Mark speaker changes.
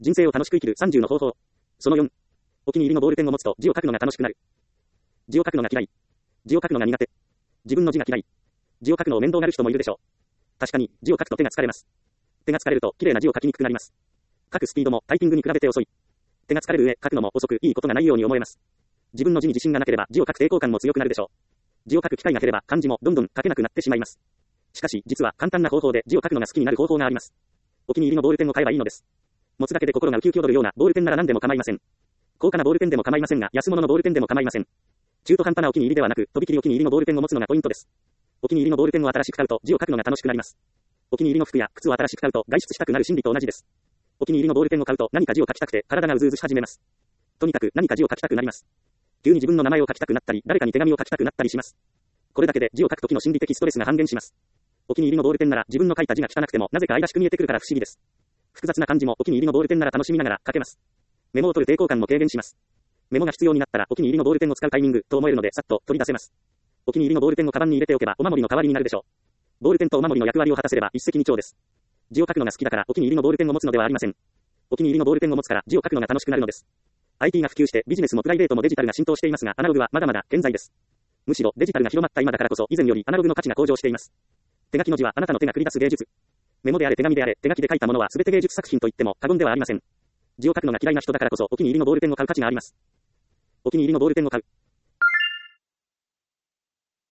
Speaker 1: 人生を楽しく生きる30の方法。その4。お気に入りのボールペンを持つと字を書くのが楽しくなる。字を書くのが嫌い。字を書くのが苦手。自分の字が嫌い。字を書くのを面倒がる人もいるでしょう。確かに、字を書くと手が疲れます。手が疲れると、綺麗な字を書きにくくなります。書くスピードもタイピングに比べて遅い。手が疲れる上、書くのも遅く、いいことがないように思えます。自分の字に自信がなければ、字を書く抵抗感も強くなるでしょう。字を書く機会が減れば、漢字もどんどん書けなくなってしまいます。しかし、実は簡単な方法で字を書くのが好きになる方法があります。お気に入りのボールペンを買えばいいのです。持つだけで心がウキウキ踊るようなボールペンなら何でも構いません。高価なボールペンでも構いませんが、安物のボールペンでも構いません。中途半端なお気に入りではなく、とびきりお気に入りのボールペンを持つのがポイントです。お気に入りのボールペンを新しく買うと字を書くのが楽しくなります。お気に入りの服や靴を新しく買うと外出したくなる心理と同じです。お気に入りのボールペンを買うと何か字を書きたくて体がうずうずし始めます。とにかく何か字を書きたくなります。急に自分の名前を書きたくなったり、誰かに手紙を書きたくなったりします。これだけで字を書くときの心理的ストレスが半減します。お気に入りのボールペンなら自分の書いた字が汚くてもなぜか愛らしく見えてくるから不思議です。複雑な漢字もお気に入りのボールペンなら楽しみながら書けます。メモを取る抵抗感も軽減します。メモが必要になったらお気に入りのボールペンを使うタイミングと思えるのでさっと取り出せます。お気に入りのボールペンをカバンに入れておけばお守りの代わりになるでしょう。ボールペンとお守りの役割を果たせれば一石二鳥です。字を書くのが好きだからお気に入りのボールペンを持つのではありません。お気に入りのボールペンを持つから字を書くのが楽しくなるのです。IT が普及してビジネスもプライベートもデジタルが浸透していますがアナログはまだまだ健在です。むしろデジタルが広まった今だからこそ以前よりアナログの価値が向上しています。手書きの字はあなたの手が繰り出す芸術。メモであれ手紙であれ手書きで書いたものは全て芸術作品と言っても過言ではありません。字を書くのが嫌いな人だからこそお気に入りのボールペンを買う価値があります。お気に入りのボールペンを買う。